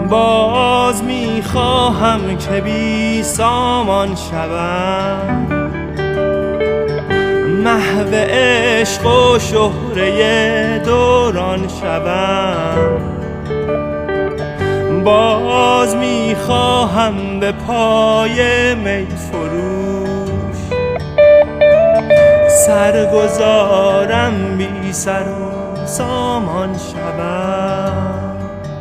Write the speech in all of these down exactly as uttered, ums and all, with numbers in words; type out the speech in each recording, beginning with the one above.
باز میخواهم که بی سامان شوم، محو عشق و شهره دوران شوم. باز میخواهم به پای می فروش سرگذارم، بی سر و سامان شوم.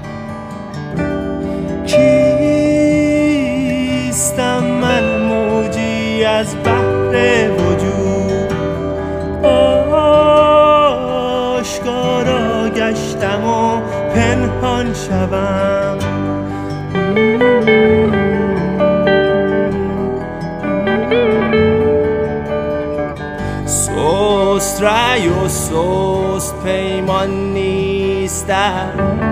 کیستم من موجی از بحر وجود، آشکارا گشتم و پنهان شوم. سست رأی و سست پیمان نیستم،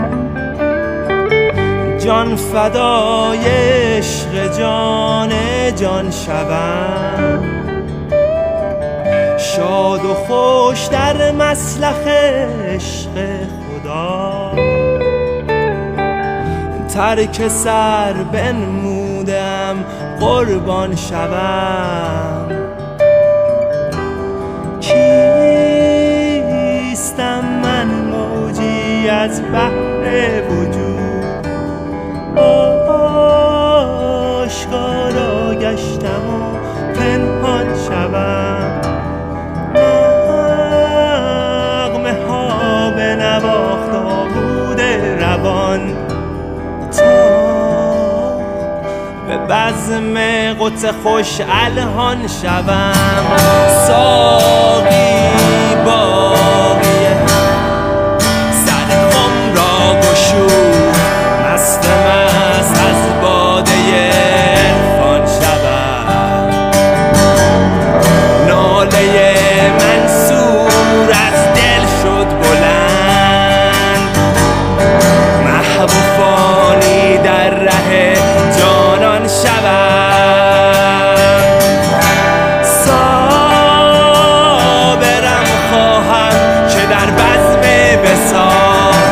جان فدای عشق جان جان شوم. شاد و خوش در مسلخ عشق خدا، ترک سر بنمودم قربان شوم. کیستم من موجی از بحر وجود، آشکارا گشتم و پنهان شوم. نغمه ها به نواخت آبود روان، تا به بزم قدس خوش الهان شوم. ساقی باقیه سر خم را گشود، مست مست از باده عرفان شوم. ناله منصور از دل شد بلند، محو فانی در ره جانان شوم. صابرم خواهم که در بزم وصال،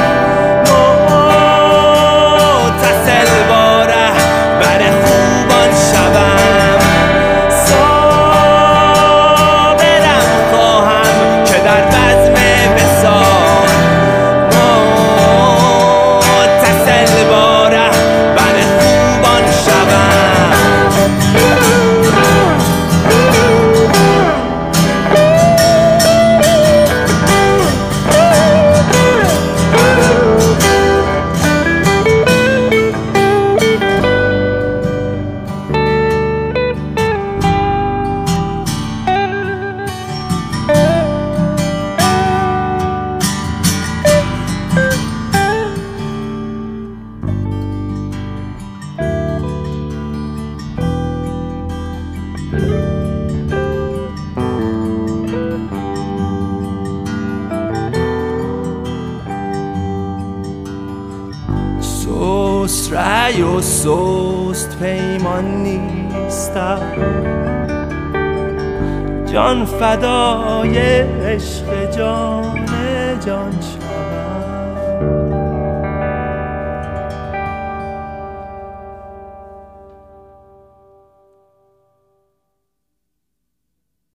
متصل با رهبر خوبان شوم. صابرم خواهم که در بزم وصال، متصل با رهبر خوبان شوم. سست رأی و سست پیمان نیستم، جان فدای عشق جان جان شد.